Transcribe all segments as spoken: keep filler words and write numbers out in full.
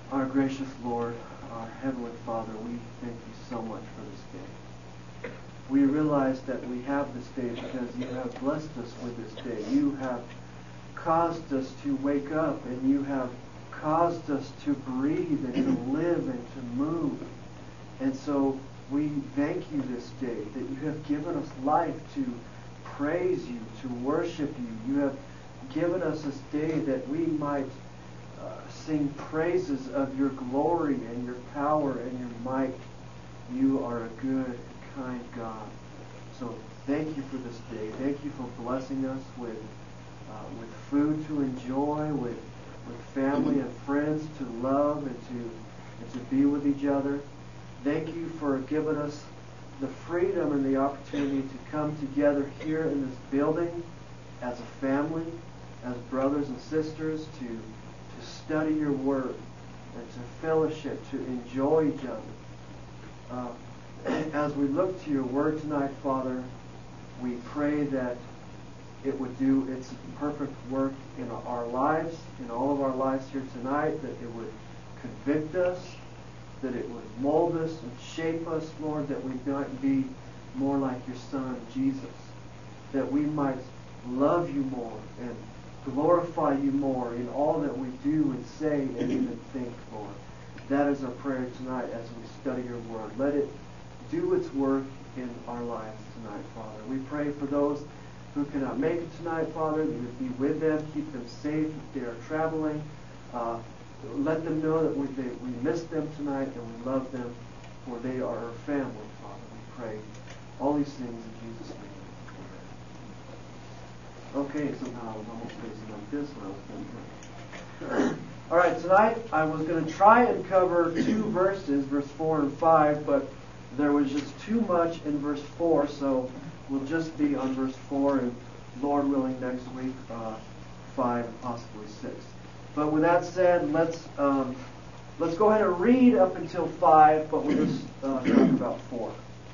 Our gracious Lord, our Heavenly Father, we thank you so much for this day. We realize that we have this day because you have blessed us with this day. You have caused us to wake up, and you have caused us to breathe and to live and to move. And so we thank you this day that you have given us life to praise you, to worship you. You have given us this day that we might uh, sing praises of your glory and your power and your might. You are a good, kind God. So thank you for this day. Thank you for blessing us with uh, with food to enjoy, with with family and friends to love and to and to be with each other. Thank you for giving us the freedom and the opportunity to come together here in this building as a family, as brothers and sisters, to to study your word and to fellowship, to enjoy each other. Uh, as we look to your word tonight, Father, we pray that it would do its perfect work in our lives, in all of our lives here tonight, that it would convict us, that it would mold us and shape us, Lord, that we might be more like your Son, Jesus, that we might love you more and glorify you more in all that we do and say and even think, Lord. That is our prayer tonight as we study your word. Let it do its work in our lives tonight, Father. We pray for those who cannot make it tonight, Father, that you would be with them, keep them safe if they are traveling. Uh, let them know that we, they, we miss them tonight and we love them, for they are our family, Father. We pray all these things in Jesus' name. Okay, so now I was almost facing like this when I was done. All right, tonight I was going to try and cover two verses, verse four and five, but there was just too much in verse four, so we'll just be on verse four, and Lord willing, next week, uh, five and possibly six. But with that said, let's um, let's go ahead and read up until five, but we'll just uh, talk about four.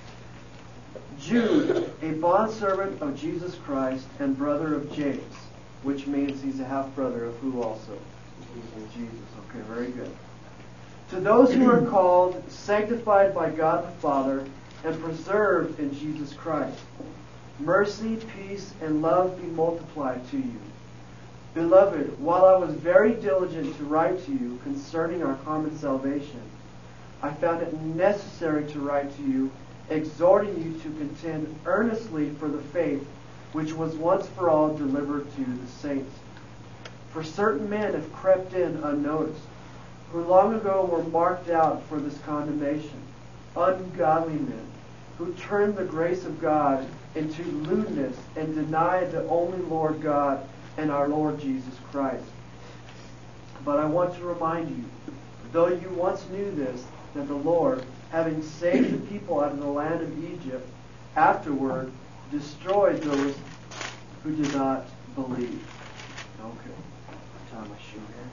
Jude, a bondservant of Jesus Christ and brother of James, which means he's a half-brother of who also? Jesus. Okay, very good. To those who are called, sanctified by God the Father, and preserved in Jesus Christ, mercy, peace, and love be multiplied to you. Beloved, while I was very diligent to write to you concerning our common salvation, I found it necessary to write to you, exhorting you to contend earnestly for the faith which was once for all delivered to the saints. For certain men have crept in unnoticed, who long ago were marked out for this condemnation, ungodly men, who turned the grace of God into lewdness and denied the only Lord God and our Lord Jesus Christ. But I want to remind you, though you once knew this, that the Lord, having saved the people out of the land of Egypt, afterward destroyed those who did not believe. Okay. Tie my shoe here.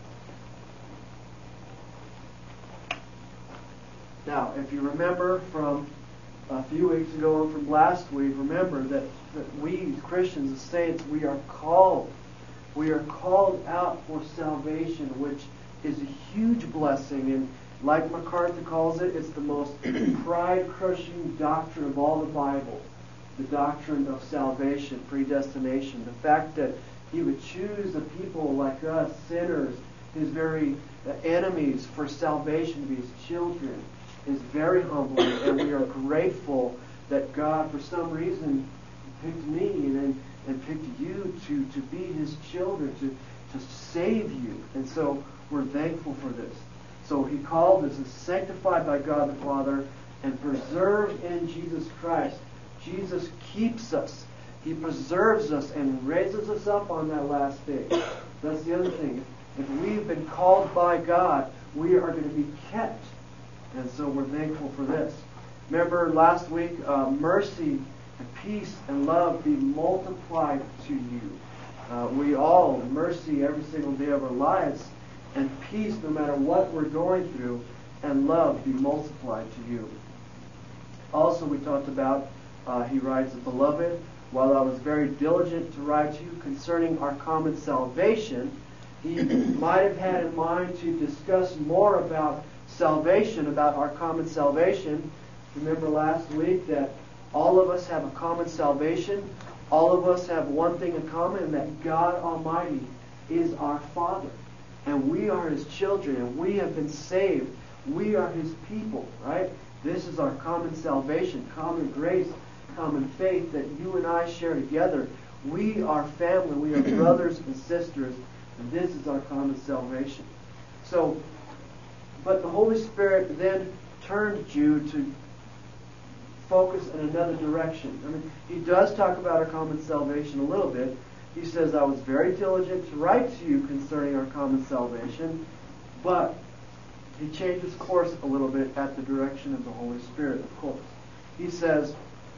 Now, if you remember from a few weeks ago and from last week, remember that, that we, Christians, the saints, we are called. We are called out for salvation, which is a huge blessing. And like MacArthur calls it, it's the most pride-crushing doctrine of all the Bible. The doctrine of salvation, predestination. The fact that He would choose a people like us, sinners, His very enemies, for salvation to be His children, is very humbling, and we are grateful that God, for some reason, picked me and, and picked you to, to be His children, to, to save you. And so we're thankful for this. So He called us, is sanctified by God the Father, and preserved in Jesus Christ. Jesus keeps us. He preserves us and raises us up on that last day. That's the other thing. If we've been called by God, we are going to be kept. And so we're thankful for this. Remember last week, uh, mercy and peace and love be multiplied to you. Uh, we all, mercy every single day of our lives, and peace no matter what we're going through, and love be multiplied to you. Also, we talked about, uh, he writes, Beloved, while I was very diligent to write to you concerning our common salvation, he might have had in mind to discuss more about salvation, about our common salvation. Remember last week that all of us have a common salvation. All of us have one thing in common, and that God Almighty is our Father. And we are His children, and we have been saved. We are His people, right? This is our common salvation, common grace, common faith that you and I share together. We are family. We are brothers and sisters. And this is our common salvation. So, but the Holy Spirit then turned Jude to focus in another direction. I mean, he does talk about our common salvation a little bit. He says, I was very diligent to write to you concerning our common salvation, but he changes course a little bit at the direction of the Holy Spirit, of course. He says,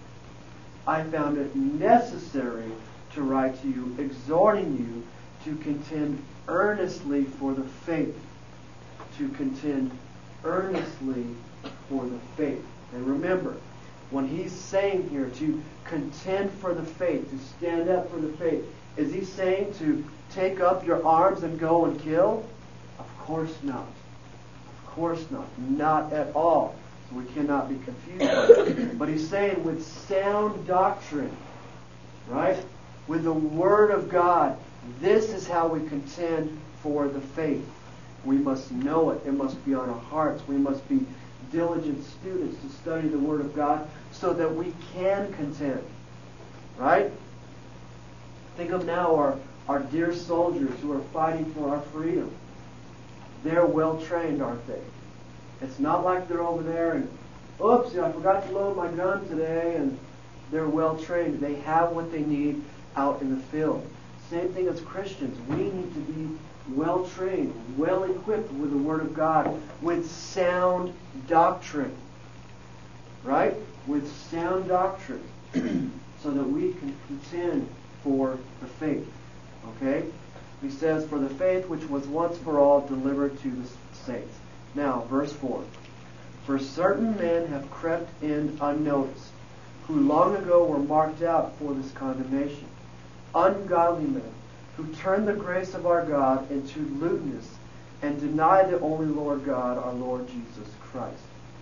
I found it necessary to write to you, exhorting you to contend earnestly for the faith. To contend earnestly for the faith. And remember, when he's saying here to contend for the faith, to stand up for the faith, is he saying to take up your arms and go and kill? Of course not. Of course not. Not at all. So we cannot be confused. But he's saying with sound doctrine, right? With the Word of God, this is how we contend for the faith. We must know it. It must be on our hearts. We must be diligent students to study the Word of God so that we can contend. Right? Think of now our, our dear soldiers who are fighting for our freedom. They're well trained, aren't they? It's not like they're over there and, oops, I forgot to load my gun today, and they're well trained. They have what they need out in the field. Same thing as Christians. We need to be well trained, well equipped with the Word of God, with sound doctrine. Right? With sound doctrine. So that we can contend for the faith. Okay? He says, for the faith which was once for all delivered to the saints. Now, verse four. For certain men have crept in unnoticed, who long ago were marked out for this condemnation. Ungodly men, who turn the grace of our God into lewdness, and deny the only Lord God, our Lord Jesus Christ.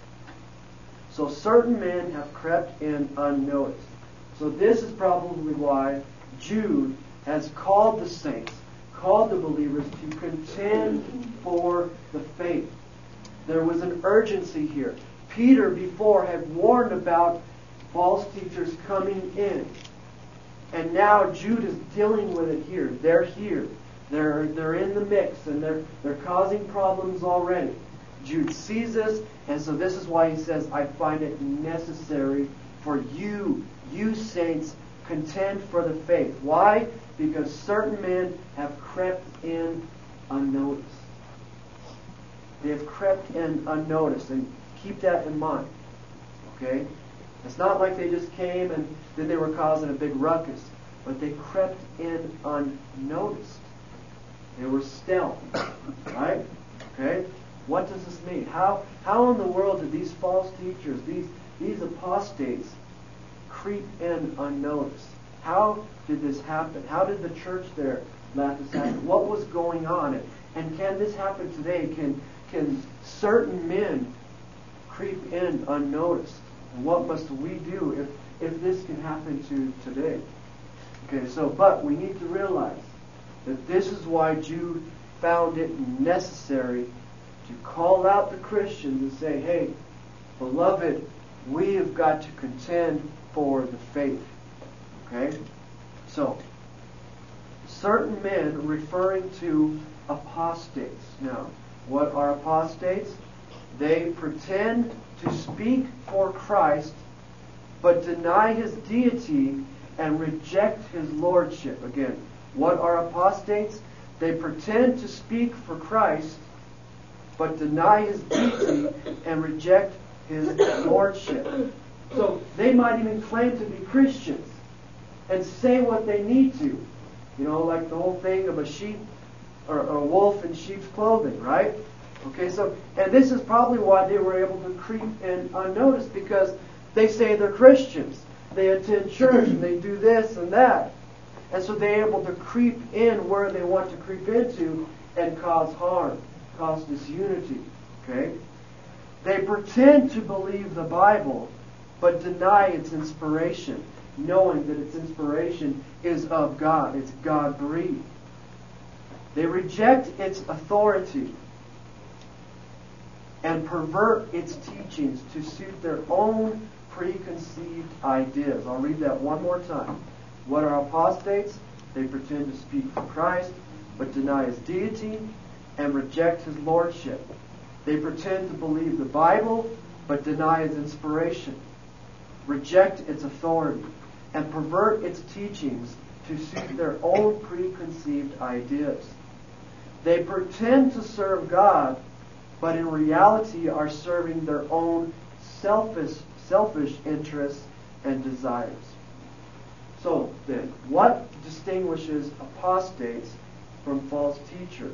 So certain men have crept in unnoticed. So this is probably why Jude has called the saints, called the believers to contend for the faith. There was an urgency here. Peter before had warned about false teachers coming in. And now Jude is dealing with it here. They're here. They're, they're in the mix, and they're, they're causing problems already. Jude sees this, and so this is why he says, I find it necessary for you, you saints, contend for the faith. Why? Because certain men have crept in unnoticed. They have crept in unnoticed, and keep that in mind. Okay? It's not like they just came and then they were causing a big ruckus, but they crept in unnoticed. They were stealth. Right? Okay? What does this mean? How how in the world did these false teachers, these these apostates, creep in unnoticed? How did this happen? How did the church there let this happen? What was going on? And, and can this happen today? Can can certain men creep in unnoticed? And what must we do if, if this can happen to today? Okay, so, but we need to realize that this is why Jude found it necessary to call out the Christians and say, hey, beloved, we have got to contend for the faith. Okay? So, certain men referring to apostates. Now, what are apostates? They pretend to speak for Christ, but deny His deity and reject His lordship. Again, what are apostates? They pretend to speak for Christ, but deny His deity and reject His lordship. So they might even claim to be Christians and say what they need to. You know, like the whole thing of a sheep or a wolf in sheep's clothing, right? Okay, so, and this is probably why they were able to creep in unnoticed, because they say they're Christians. They attend church and they do this and that. And so they're able to creep in where they want to creep into and cause harm, cause disunity. Okay? They pretend to believe the Bible, but deny its inspiration, knowing that its inspiration is of God. It's God-breathed. They reject its authority and pervert its teachings to suit their own preconceived ideas. I'll read that one more time. What are apostates? They pretend to speak for Christ, but deny His deity and reject His lordship. They pretend to believe the Bible, but deny its inspiration, reject its authority, and pervert its teachings to suit their own preconceived ideas. They pretend to serve God, but in reality are serving their own selfish, selfish interests and desires. So then, what distinguishes apostates from false teachers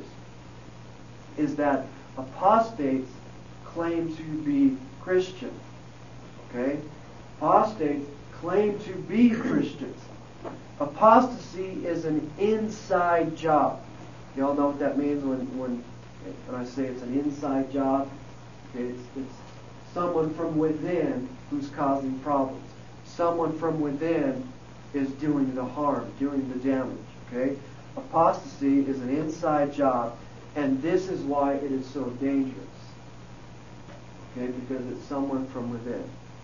is that apostates claim to be Christian. Okay? Apostates claim to be Christians. Apostasy is an inside job. You all know what that means when when, when I say it's an inside job? Okay, it's, it's someone from within who's causing problems. Someone from within is doing the harm, doing the damage. Okay? Apostasy is an inside job, and this is why it is so dangerous. Okay? Because it's someone from within.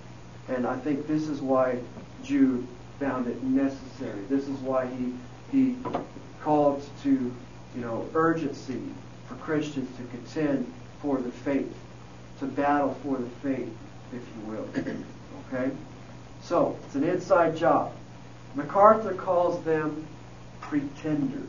And I think this is why Jude found it necessary. This is why he he called to, you know, urgency for Christians to contend for the faith, to battle for the faith, if you will. Okay? So, it's an inside job. MacArthur calls them pretenders.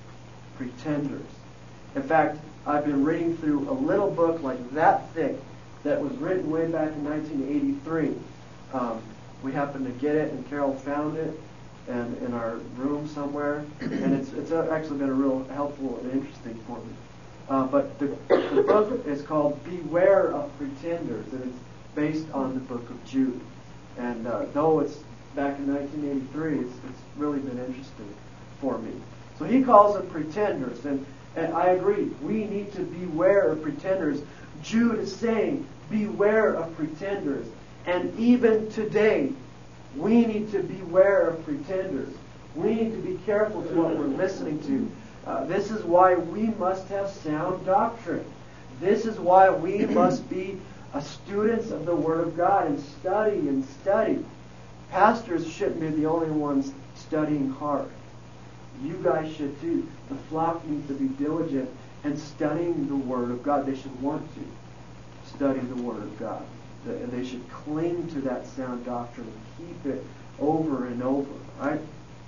Pretenders. In fact, I've been reading through a little book like that thick that was written way back in nineteen eighty-three. Um, we happened to get it, and Carol found it and in our room somewhere, and it's it's actually been a real helpful and interesting for me. Uh, but the, the book is called Beware of Pretenders, and it's based on the book of Jude. And uh, though it's back in nineteen eighty-three, it's, it's really been interesting for me. So he calls them pretenders, and, and I agree. We need to beware of pretenders. Jude is saying, beware of pretenders. And even today, we need to beware of pretenders. We need to be careful to what we're listening to. Uh, this is why we must have sound doctrine. This is why we must be uh, students of the Word of God and study and study. Pastors shouldn't be the only ones studying hard. You guys should too. The flock needs to be diligent in studying the Word of God. They should want to study the Word of God. And they should cling to that sound doctrine and keep it over and over. Right?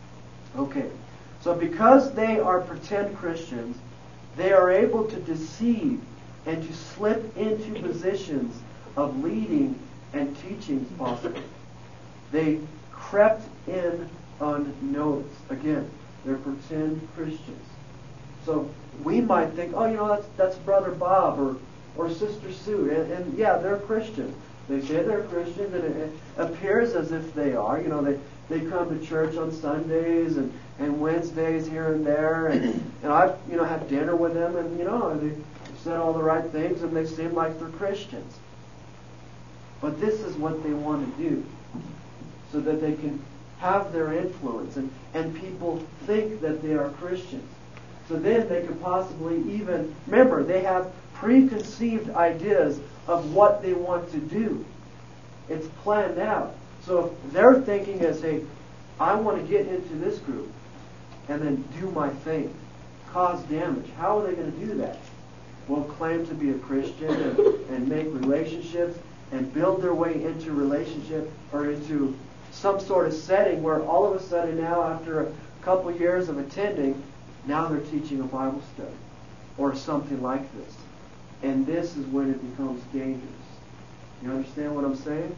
Okay. So because they are pretend Christians, they are able to deceive and to slip into positions of leading and teachings possibly. They crept in unnoticed. Again, they're pretend Christians. So we might think, oh, you know, that's that's Brother Bob or or Sister Sue, and, and yeah, they're Christians. They say they're Christians, and it, it appears as if they are. You know, they, they come to church on Sundays and, and Wednesdays here and there, and and I've you know had dinner with them, and you know they said all the right things, and they seem like they're Christians. But this is what they want to do, so that they can have their influence, and, and people think that they are Christians. So then they could possibly even, remember, they have preconceived ideas of what they want to do. It's planned out. So if their thinking is, hey, I want to get into this group and then do my thing, cause damage. How are they going to do that? Well, claim to be a Christian and, and make relationships and build their way into relationship or into some sort of setting where all of a sudden now, after a couple years of attending, now they're teaching a Bible study or something like this. And this is when it becomes dangerous. You understand what I'm saying?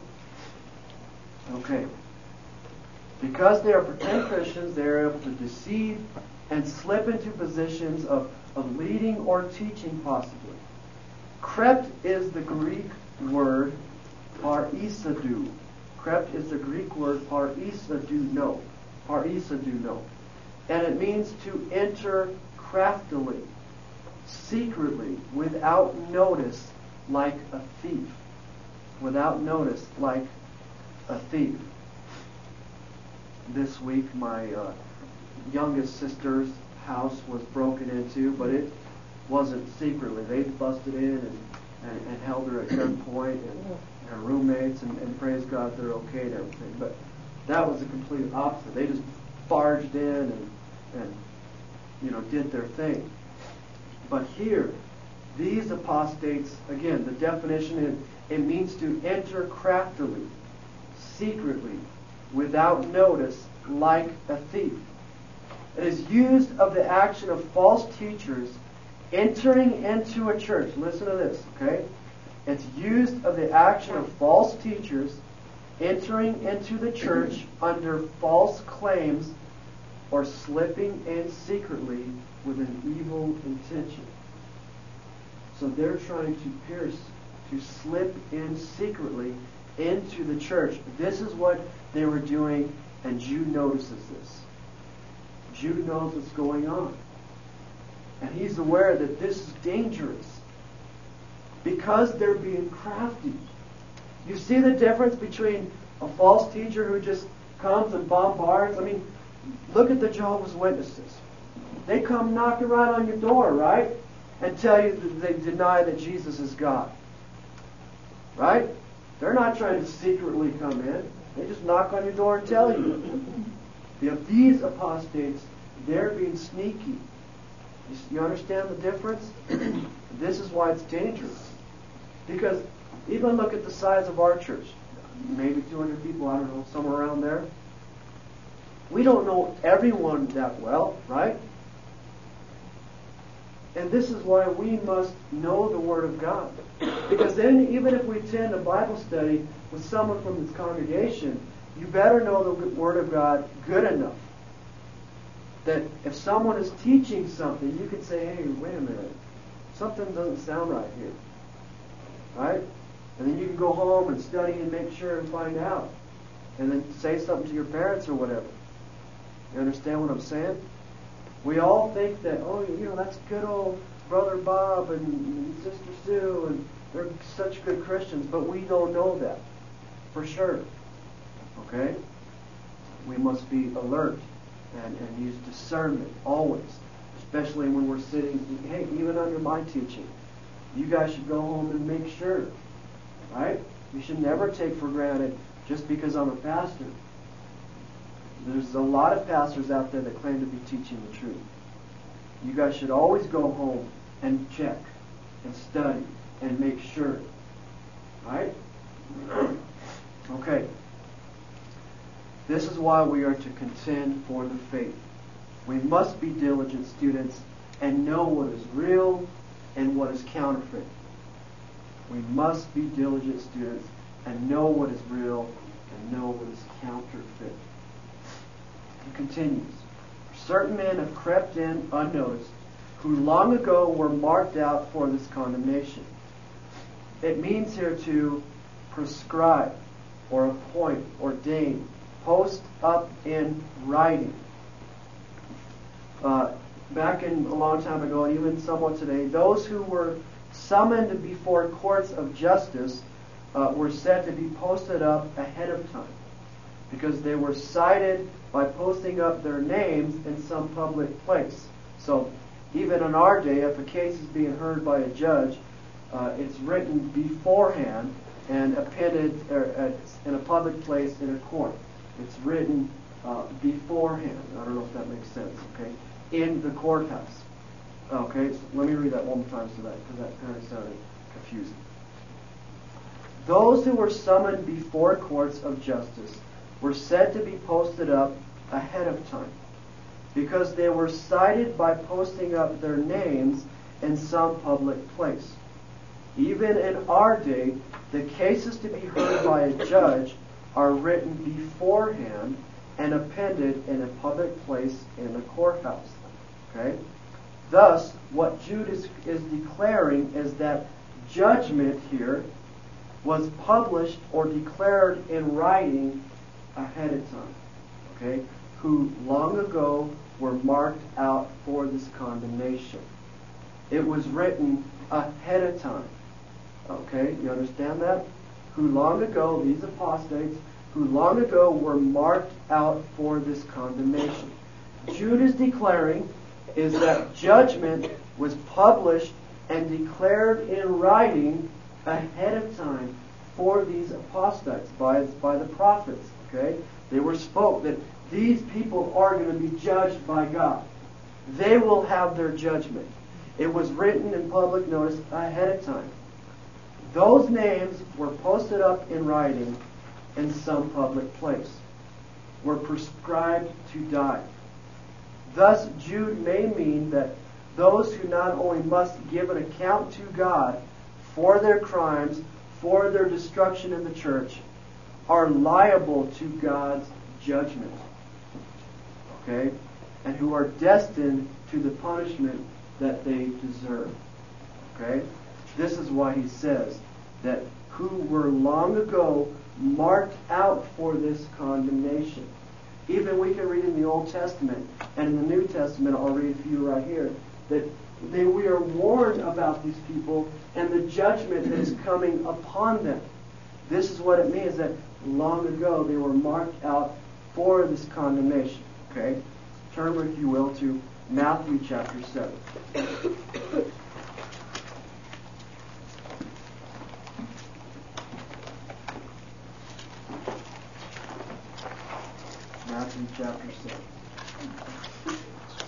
Okay. Because they are pretend Christians, they are able to deceive and slip into positions of, of leading or teaching possibly. Crept is the Greek word parisodou. Crept is the Greek word parisodouno. Parisodouno. And it means to enter craftily, secretly, without notice, like a thief. Without notice, like a thief. This week, my uh, youngest sister's house was broken into, but it wasn't secretly. They busted in and, and, and held her at gunpoint, and her roommates, and, and praise God, they're okay and everything. But that was the complete opposite. They just barged in and, and you know, did their thing. But here, these apostates, again, the definition is, it means to enter craftily, secretly, without notice, like a thief. It is used of the action of false teachers entering into a church. Listen to this, okay? It's used of the action of false teachers entering into the church under false claims or slipping in secretly with an evil intention. So they're trying to pierce, to slip in secretly into the church. This is what they were doing, and Jude notices this. Jude knows what's going on. And he's aware that this is dangerous because they're being crafty. You see the difference between a false teacher who just comes and bombards? I mean, look at the Jehovah's Witnesses. They come knocking right on your door, right? And tell you that they deny that Jesus is God. Right? They're not trying to secretly come in. They just knock on your door and tell you. If these apostates, they're being sneaky. You, you understand the difference? This is why it's dangerous. Because even look at the size of our church. Maybe two hundred people, I don't know, somewhere around there. We don't know everyone that well, right? And this is why we must know the Word of God. Because then, even if we attend a Bible study with someone from this congregation, you better know the Word of God good enough that if someone is teaching something, you can say, hey, wait a minute, something doesn't sound right here. Right? And then you can go home and study and make sure and find out. And then say something to your parents or whatever. You understand what I'm saying? We all think that, oh, you know, that's good old Brother Bob and, and Sister Sue, and they're such good Christians, but we don't know that for sure. Okay? We must be alert and, and use discernment always, especially when we're sitting, hey, even under my teaching. You guys should go home and make sure. Right? You should never take for granted just because I'm a pastor. There's a lot of pastors out there that claim to be teaching the truth. You guys should always go home and check and study and make sure. Right? Okay. This is why we are to contend for the faith. We must be diligent students and know what is real and what is counterfeit. We must be diligent students and know what is real and know what is counterfeit. He continues. Certain men have crept in unnoticed, who long ago were marked out for this condemnation. It means here to prescribe or appoint, ordain, post up in writing. Uh, back in a long time ago, and even somewhat today, those who were summoned before courts of justice uh, were said to be posted up ahead of time because they were cited by posting up their names in some public place. So even in our day, if a case is being heard by a judge, uh, it's written beforehand and appended uh, in a public place in a court. It's written uh, beforehand. I don't know if that makes sense, okay? In the courthouse. Okay, so let me read that one more time so that, because that kind of sounded confusing. Those who were summoned before courts of justice were said to be posted up ahead of time because they were cited by posting up their names in some public place. Even in our day, the cases to be heard by a judge are written beforehand and appended in a public place in the courthouse. Okay? Thus, what Jude is, is declaring is that judgment here was published or declared in writing ahead of time. Okay? Who long ago were marked out for this condemnation. It was written ahead of time. Okay, you understand that? Who long ago, these apostates, who long ago were marked out for this condemnation. Jude is declaring is that judgment was published and declared in writing ahead of time for these apostates by, by the prophets. Okay, they were spoke that these people are going to be judged by God. They will have their judgment. It was written in public notice ahead of time. Those names were posted up in writing in some public place, were prescribed to die. Thus, Jude may mean that those who not only must give an account to God for their crimes, for their destruction in the church, are liable to God's judgment. Okay? And who are destined to the punishment that they deserve. Okay? This is why he says that who were long ago marked out for this condemnation. Even we can read in the Old Testament and in the New Testament, I'll read a few right here, that they, we are warned about these people and the judgment that is coming upon them. This is what it means that long ago they were marked out for this condemnation. Okay? Turn, if you will, to Matthew chapter seven. Matthew chapter seven.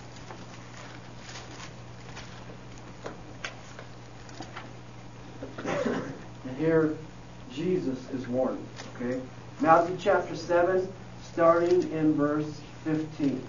And here Jesus is warned. Okay? Matthew chapter seven, starting in verse fifteen.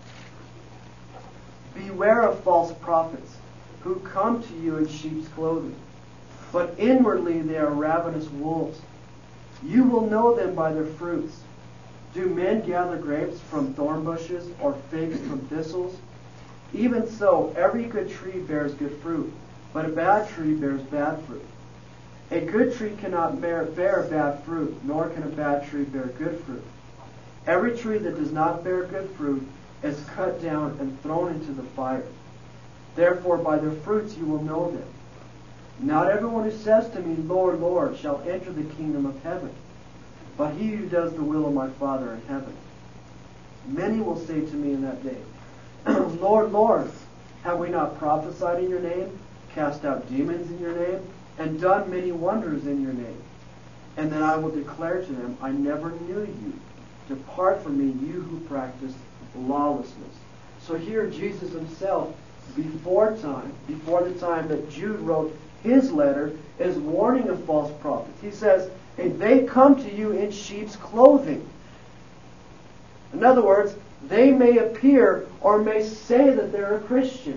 Beware of false prophets who come to you in sheep's clothing, but inwardly they are ravenous wolves. You will know them by their fruits. Do men gather grapes from thorn bushes or figs from thistles? Even so, every good tree bears good fruit, but a bad tree bears bad fruit. A good tree cannot bear, bear bad fruit, nor can a bad tree bear good fruit. Every tree that does not bear good fruit is cut down and thrown into the fire. Therefore, by their fruits you will know them. Not everyone who says to me, Lord, Lord, shall enter the kingdom of heaven, but he who does the will of my Father in heaven. Many will say to me in that day, Lord, Lord, have we not prophesied in your name, cast out demons in your name, and done many wonders in your name? And then I will declare to them, I never knew you. Depart from me, you who practice lawlessness. So here Jesus himself, before time, before the time that Jude wrote his letter, is warning of false prophets. He says, hey, they come to you in sheep's clothing. In other words, they may appear or may say that they're a Christian.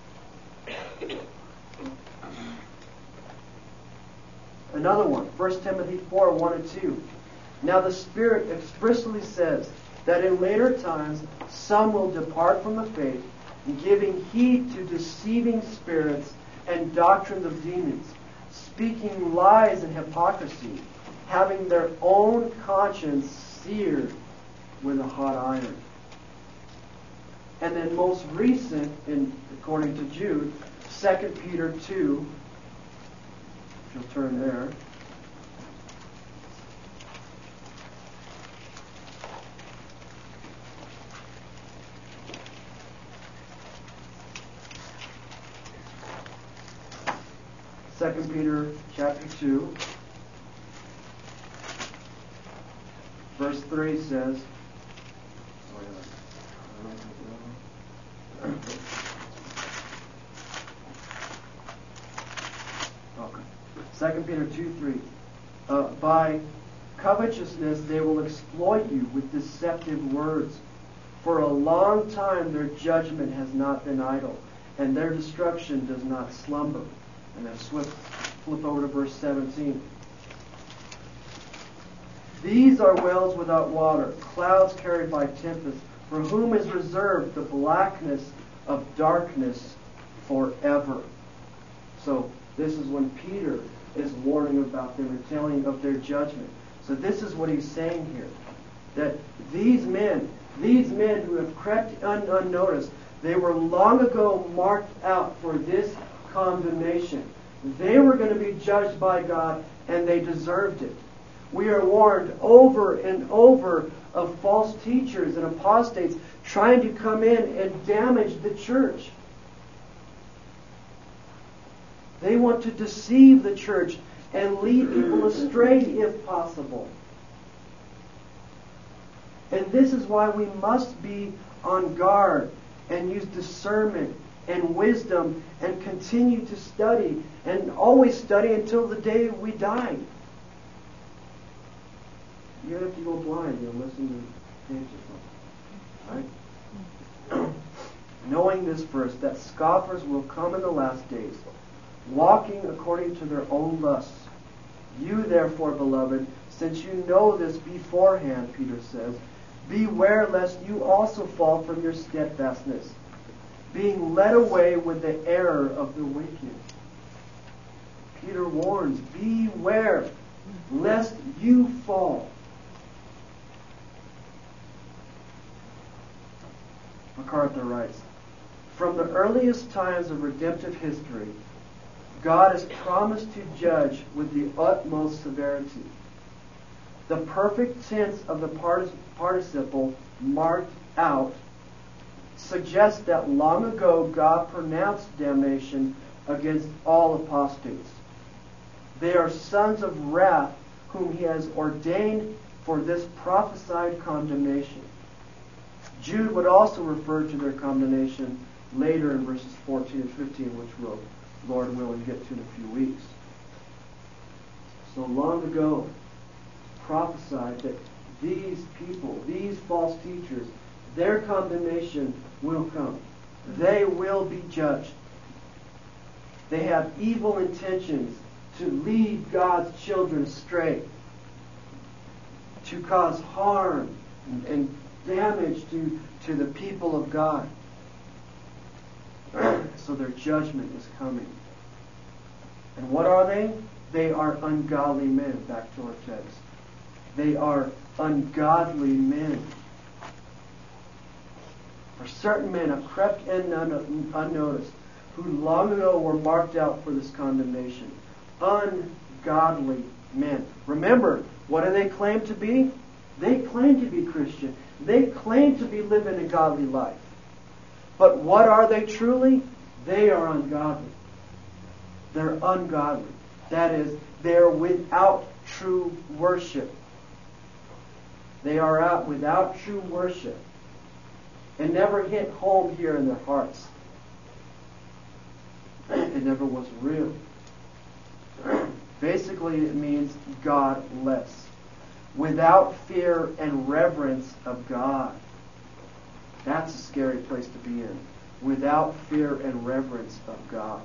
Another one, First Timothy four, one and two. Now the Spirit expressly says that in later times some will depart from the faith, giving heed to deceiving spirits and doctrines of demons, speaking lies and hypocrisy, having their own conscience seared with a hot iron. And then most recent, in according to Jude, Second Peter two, if you'll turn there. Second Peter chapter two, verse three says, okay. Second Peter two, three. Uh, by covetousness they will exploit you with deceptive words. For a long time their judgment has not been idle, and their destruction does not slumber. And then flip, flip over to verse seventeen. These are wells without water, clouds carried by tempest, for whom is reserved the blackness of darkness forever. So this is when Peter is warning about them and telling of their judgment. So this is what he's saying here. That these men These men who have crept un- unnoticed, they were long ago marked out for this condemnation. They were going to be judged by God, and they deserved it. We are warned over and over of false teachers and apostates trying to come in and damage the church. They want to deceive the church and lead people astray if possible. And this is why we must be on guard and use discernment and wisdom and continue to study and always study until the day we die. You have to go blind and listen to page or something. Right? Knowing this first, that scoffers will come in the last days, walking according to their own lusts. You therefore, beloved, since you know this beforehand, Peter says, beware lest you also fall from your steadfastness, being led away with the error of the wicked. Peter warns, beware lest you fall. MacArthur writes, from the earliest times of redemptive history, God has promised to judge with the utmost severity. The perfect tense of the partic- participle marked out suggests that long ago God pronounced damnation against all apostates. They are sons of wrath whom he has ordained for this prophesied condemnation. Jude would also refer to their condemnation later in verses fourteen and fifteen, which we'll, Lord willing, get to in a few weeks. So long ago, prophesied that these people, these false teachers, their condemnation will come. They will be judged. They have evil intentions to lead God's children astray, to cause harm and, and damage to, to the people of God. So their judgment is coming. And what are they? They are ungodly men. Back to our text. They are ungodly men. For certain men have crept in unnoticed, who long ago were marked out for this condemnation. Ungodly men. Remember, what do they claim to be? They claim to be Christian. They claim to be living a godly life. But what are they truly? They are ungodly. They're ungodly. That is, they're without true worship. They are out without true worship. It never hit home here in their hearts. It never was real. Basically, it means godless. Without fear and reverence of God. That's a scary place to be in. Without fear and reverence of God.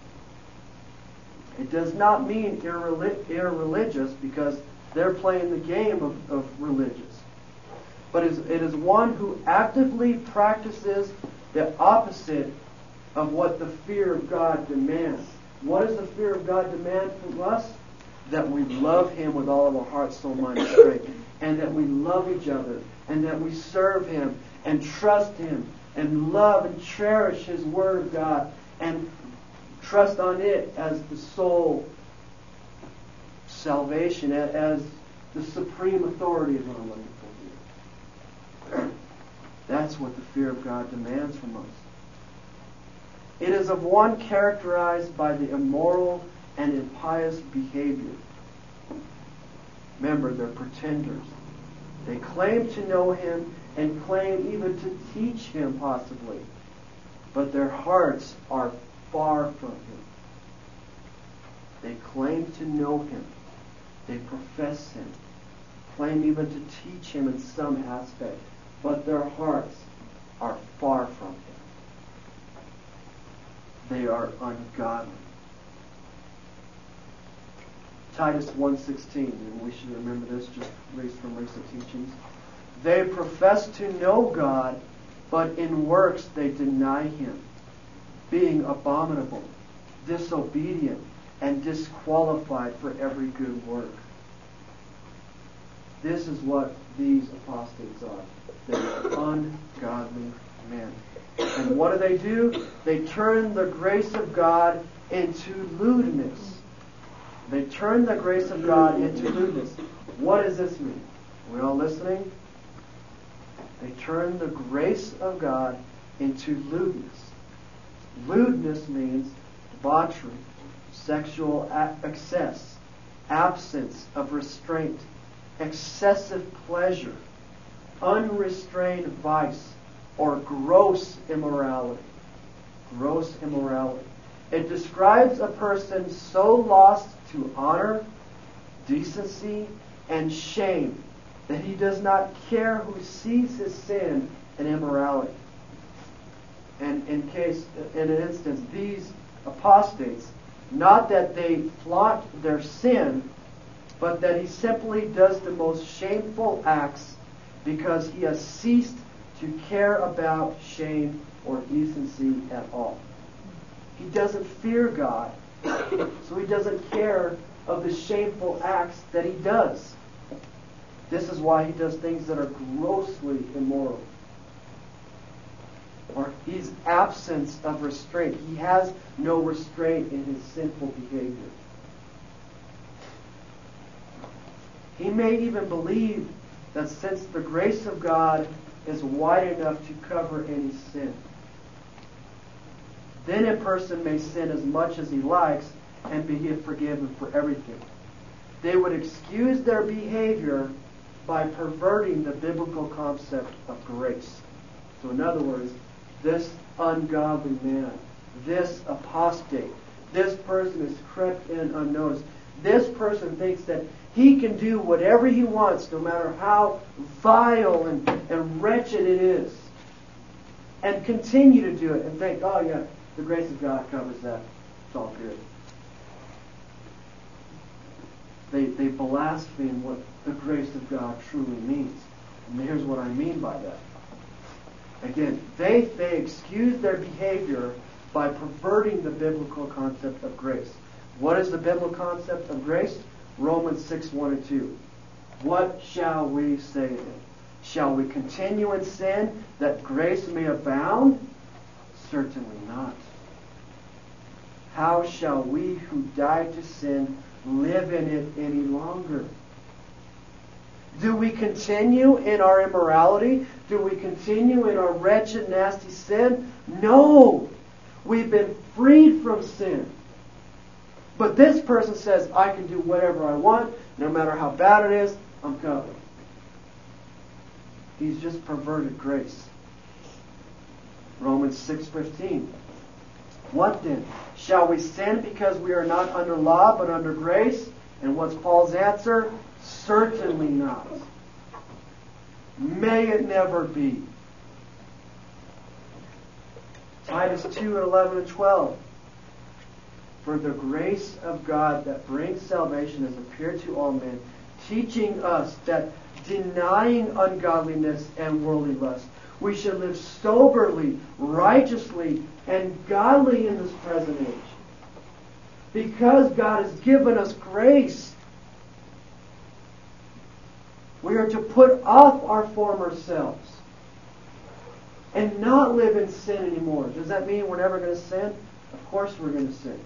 It does not mean irreli- irreligious because they're playing the game of, of religious. But it is, it is one who actively practices the opposite of what the fear of God demands. What does the fear of God demand from us? That we love Him with all of our heart, soul, mind, and strength. And that we love each other. And that we serve Him and trust Him. And love and cherish His Word of God. And trust on it as the sole salvation, as the supreme authority is what I'm looking for here. That's what the fear of God demands from us. It is of one characterized by the immoral and impious behavior. Remember, they're pretenders. They claim to know Him and claim even to teach Him possibly. But their hearts are far from Him. They claim to know Him. They profess Him. Claim even to teach Him in some aspect. But their hearts are far from Him. They are ungodly. Titus one sixteen, and we should remember this just from recent teachings. They profess to know God, but in works they deny Him, being abominable, disobedient, and disqualified for every good work. This is what these apostates are. They are ungodly men. And what do they do? They turn the grace of God into lewdness. They turn the grace of God into lewdness. What does this mean? Are we all listening? They turn the grace of God into lewdness. Lewdness means debauchery, sexual excess, absence of restraint, excessive pleasure, unrestrained vice, or gross immorality. Gross immorality. It describes a person so lost to honor, decency, and shame that he does not care who sees his sin and immorality. And in case, in an instance, these apostates, not that they flaunt their sin, but that he simply does the most shameful acts because he has ceased to care about shame or decency at all. He doesn't fear God, so he doesn't care of the shameful acts that he does. This is why he does things that are grossly immoral. Or he's absence of restraint. He has no restraint in his sinful behavior. He may even believe that since the grace of God is wide enough to cover any sin, then a person may sin as much as he likes and be forgiven for everything. They would excuse their behavior by perverting the biblical concept of grace. So in other words, this ungodly man, this apostate, this person has crept in unnoticed. This person thinks that he can do whatever he wants, no matter how vile and, and wretched it is, and continue to do it and think, oh yeah, the grace of God covers that. It's all good. They, they blaspheme what the grace of God truly means. And here's what I mean by that. Again, they, they excuse their behavior by perverting the biblical concept of grace. What is the biblical concept of grace? Romans six, one and two. What shall we say then? Shall we continue in sin that grace may abound? Certainly not. How shall we who died to sin live in it any longer? Do we continue in our immorality? Do we continue in our wretched, nasty sin? No! We've been freed from sin. But this person says, I can do whatever I want, no matter how bad it is, I'm covered. He's just perverted grace. Romans six fifteen. What then? Shall we sin because we are not under law but under grace? And what's Paul's answer? Certainly not. May it never be. Titus two, eleven and twelve. For the grace of God that brings salvation has appeared to all men, teaching us that denying ungodliness and worldly lust, we should live soberly, righteously, and godly in this present age. Because God has given us grace, we are to put off our former selves and not live in sin anymore. Does that mean we're never going to sin? Of course we're going to sin.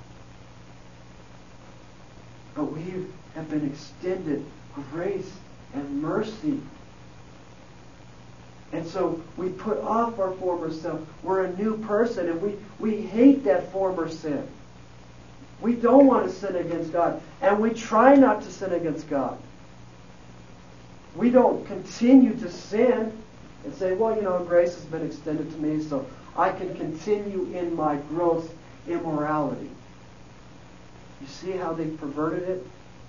But we have been extended grace and mercy. And so we put off our former self. We're a new person, and we, we hate that former sin. We don't want to sin against God, and we try not to sin against God. We don't continue to sin and say, well, you know, grace has been extended to me, so I can continue in my gross immorality. You see how they perverted it?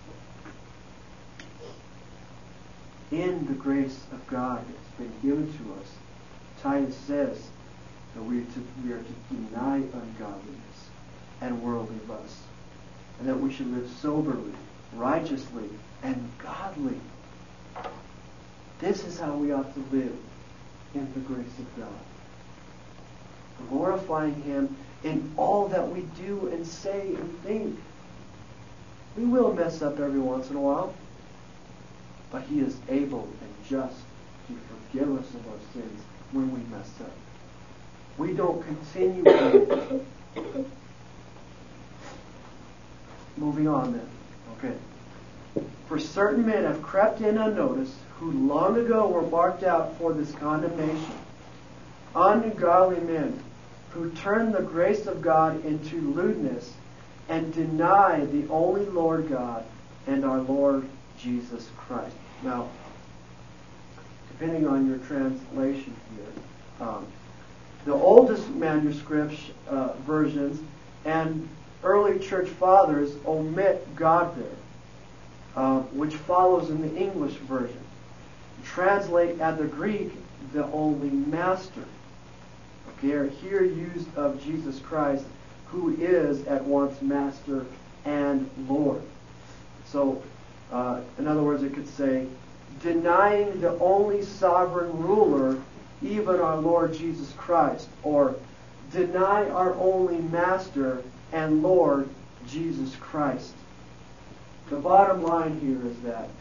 In the grace of God that's been given to us, Titus says that we are to, we are to deny ungodliness and worldly lust, and that we should live soberly, righteously, and godly. This is how we ought to live in the grace of God. Glorifying Him in all that we do and say and think. We will mess up every once in a while, but He is able and just to forgive us of our sins when we mess up. We don't continue in it. Moving on then. Okay. For certain men have crept in unnoticed, who long ago were marked out for this condemnation. Ungodly men who turn the grace of God into lewdness and deny the only Lord God and our Lord Jesus Christ. Now, depending on your translation here, um, the oldest manuscript uh, versions and early church fathers omit God there, uh, which follows in the English version. Translate at the Greek, the only master. Okay, here used of Jesus Christ, who is at once master and Lord. So, uh, in other words, it could say, denying the only sovereign ruler, even our Lord Jesus Christ, or deny our only master and Lord Jesus Christ. The bottom line here is that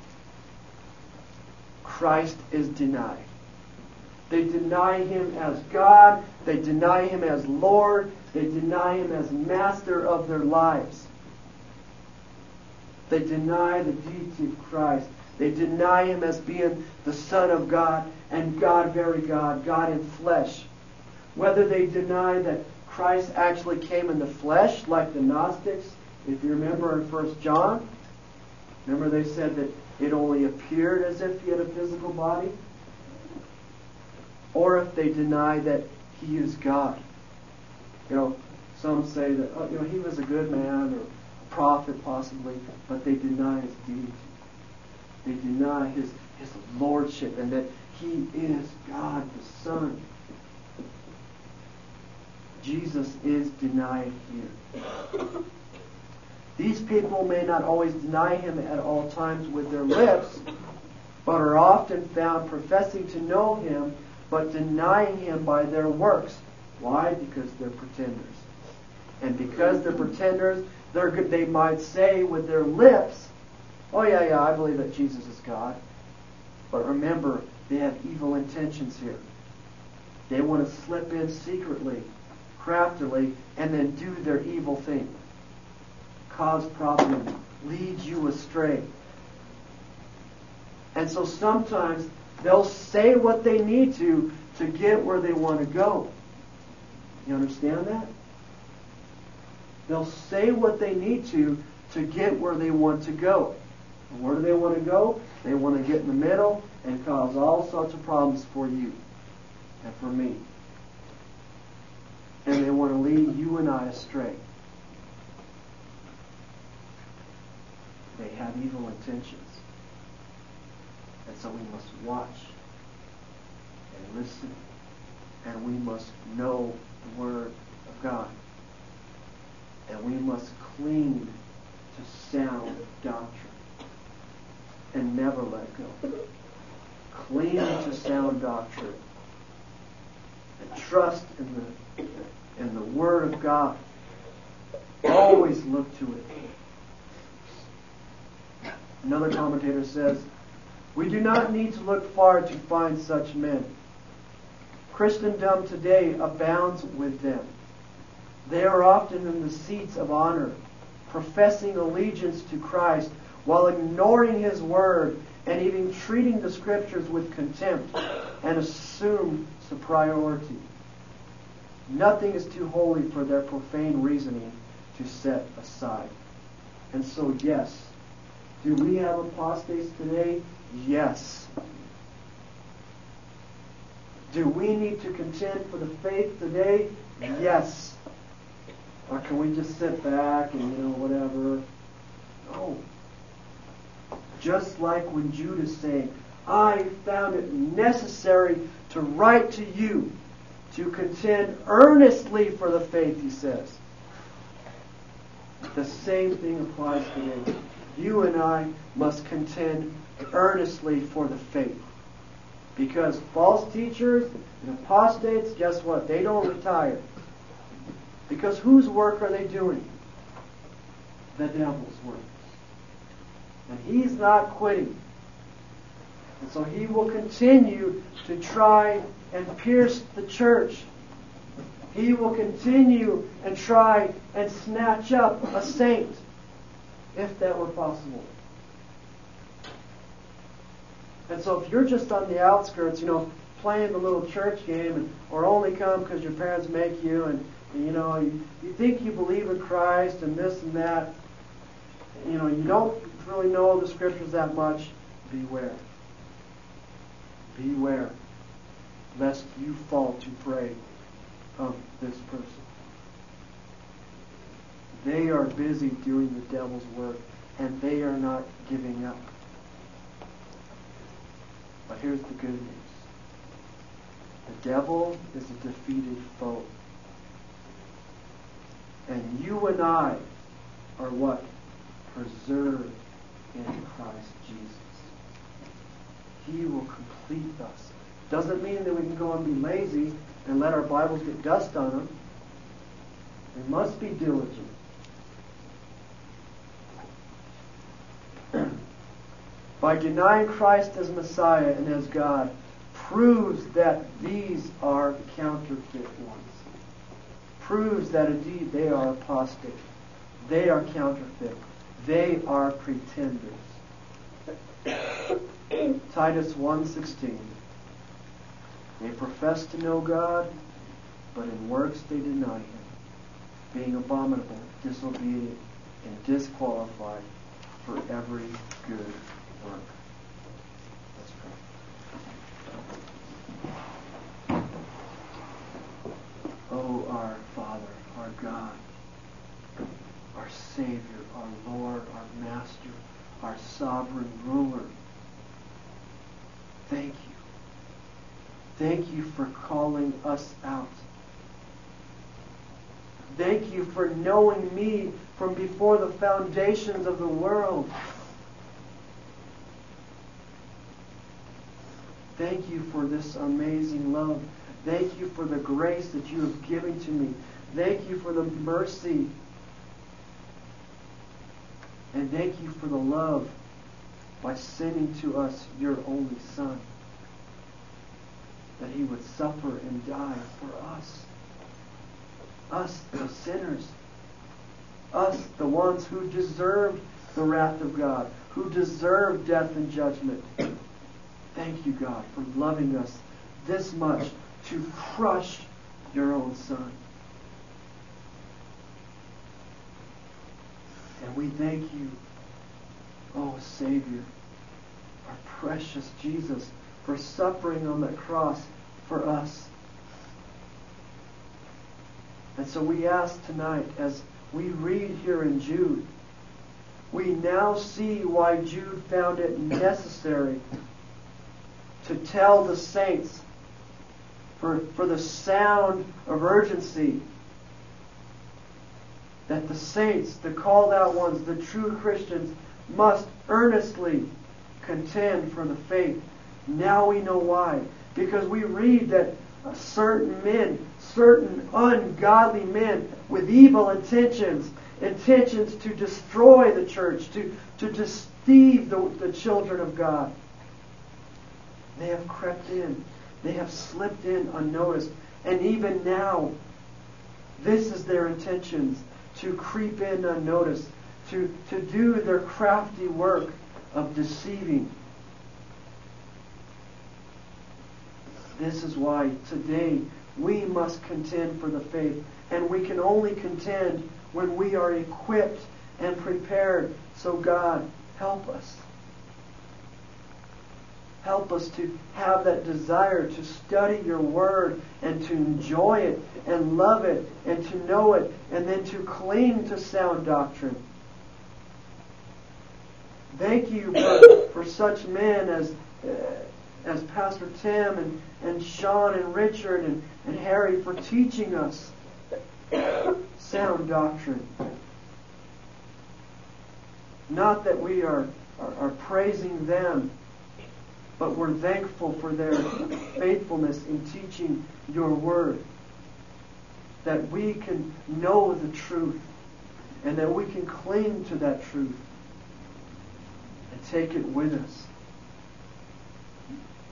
Christ is denied. They deny Him as God. They deny Him as Lord. They deny Him as master of their lives. They deny the deity of Christ. They deny Him as being the Son of God and God, very God, God in flesh. Whether they deny that Christ actually came in the flesh, like the Gnostics, if you remember in First John, remember they said that it only appeared as if He had a physical body? Or if they deny that He is God. You know, some say that, oh, you know, He was a good man or a prophet possibly, but they deny His deity. They deny His, His lordship and that He is God the Son. Jesus is denied here. These people may not always deny Him at all times with their lips, but are often found professing to know Him, but denying Him by their works. Why? Because they're pretenders. And because they're pretenders, they're good, they might say with their lips, oh yeah, yeah, I believe that Jesus is God. But remember, they have evil intentions here. They want to slip in secretly, craftily, and then do their evil thing. Cause problems, lead you astray. And so sometimes they'll say what they need to to get where they want to go. You understand that? They'll say what they need to to get where they want to go. And where do they want to go? They want to get in the middle and cause all sorts of problems for you and for me. And they want to lead you and I astray. They have evil intentions. And so we must watch and listen, and we must know the Word of God. And we must cling to sound doctrine and never let go. Cling to sound doctrine and trust in the, in the Word of God. Always look to it. Another commentator says, we do not need to look far to find such men. Christendom today abounds with them. They are often in the seats of honor, professing allegiance to Christ while ignoring His Word and even treating the Scriptures with contempt and assumed superiority. Nothing is too holy for their profane reasoning to set aside. And so, yes, do we have apostates today? Yes. Do we need to contend for the faith today? Yes. Or can we just sit back and, you know, whatever? No. Just like when Jude is saying, I found it necessary to write to you to contend earnestly for the faith, he says. The same thing applies today. You and I must contend earnestly for the faith. Because false teachers and apostates, guess what? They don't retire. Because whose work are they doing? The devil's work. And he's not quitting. And so he will continue to try and pierce the church. He will continue and try and snatch up a saint, if that were possible. And so if you're just on the outskirts, you know, playing the little church game, and, or only come because your parents make you, and, and you know, you, you think you believe in Christ and this and that, you know, you don't really know the Scriptures that much, beware. Beware, lest you fall to prey of this person. They are busy doing the devil's work, and they are not giving up. But here's the good news. The devil is a defeated foe. And you and I are what? Preserved in Christ Jesus. He will complete us. Doesn't mean that we can go and be lazy and let our Bibles get dust on them. We must be diligent. By denying Christ as Messiah and as God, proves that these are counterfeit ones. Proves that indeed they are apostate. They are counterfeit. They are pretenders. Titus one sixteen. They profess to know God, but in works they deny Him, being abominable, disobedient, and disqualified for every good work. Let's pray. Oh, our Father, our God, our Savior, our Lord, our Master, our sovereign ruler, thank you. Thank you for calling us out. Thank you for knowing me from before the foundations of the world. Thank you for this amazing love. Thank you for the grace that you have given to me. Thank you for the mercy. And thank you for the love by sending to us your only Son, that He would suffer and die for us. Us, the sinners. Us, the ones who deserved the wrath of God, who deserved death and judgment. Thank you, God, for loving us this much to crush your own Son. And we thank you, oh Savior, our precious Jesus, for suffering on that cross for us. And so we ask tonight, as we read here in Jude, we now see why Jude found it necessary to tell the saints, for, for the sound of urgency, that the saints, the called out ones, the true Christians, must earnestly contend for the faith. Now we know why. Because we read that certain men, certain ungodly men with evil intentions, intentions to destroy the church, to, to deceive the, the children of God, they have crept in. They have slipped in unnoticed. And even now, this is their intentions, to creep in unnoticed, to, to do their crafty work of deceiving. This is why today we must contend for the faith. And we can only contend when we are equipped and prepared. So God, help us. Help us to have that desire to study your word and to enjoy it and love it and to know it and then to cling to sound doctrine. Thank you for, for such men as uh, as Pastor Tim and, and Sean and Richard and, and Harry for teaching us sound doctrine. Not that we are, are, are praising them, but we're thankful for their faithfulness in teaching your word. That we can know the truth and that we can cling to that truth and take it with us.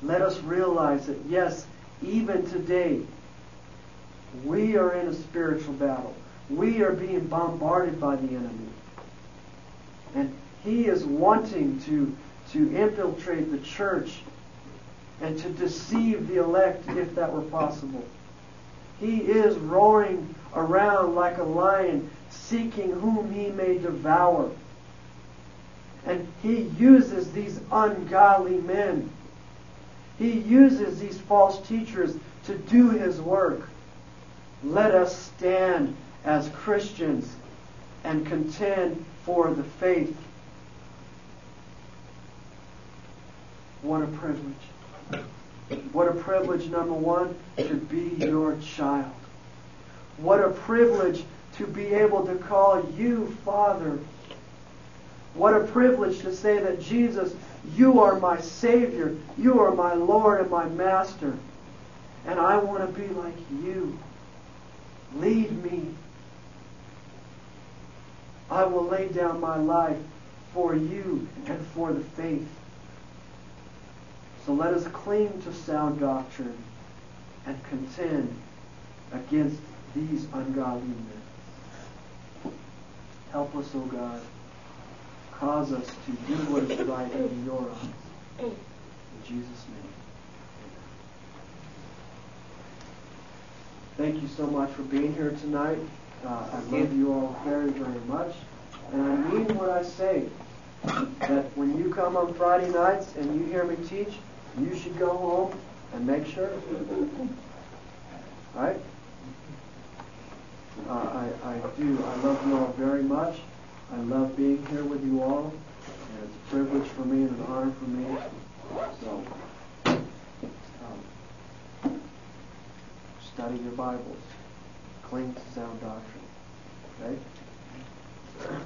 let us realize that, yes, even today, we are in a spiritual battle. We are being bombarded by the enemy. And he is wanting to, to infiltrate the church and to deceive the elect if that were possible. He is roaring around like a lion, seeking whom he may devour. And he uses these ungodly men. He uses these false teachers to do his work. Let us stand as Christians and contend for the faith. What a privilege. What a privilege, number one, to be your child. What a privilege to be able to call you Father. What a privilege to say that, Jesus, you are my Savior. You are my Lord and my Master. And I want to be like you. Lead me. I will lay down my life for you and for the faith. So let us cling to sound doctrine and contend against these ungodly men. Help us, O God. Cause us to do what is right in your eyes. In Jesus' name. Thank you so much for being here tonight. Uh, I love you all very, very much. And I mean what I say. That when you come on Friday nights and you hear me teach, you should go home and make sure. Right? Uh, I, I do. I love you all very much. I love being here with you all. And it's a privilege for me and an honor for me. So, um, study your Bibles. Cling to sound doctrine. Okay?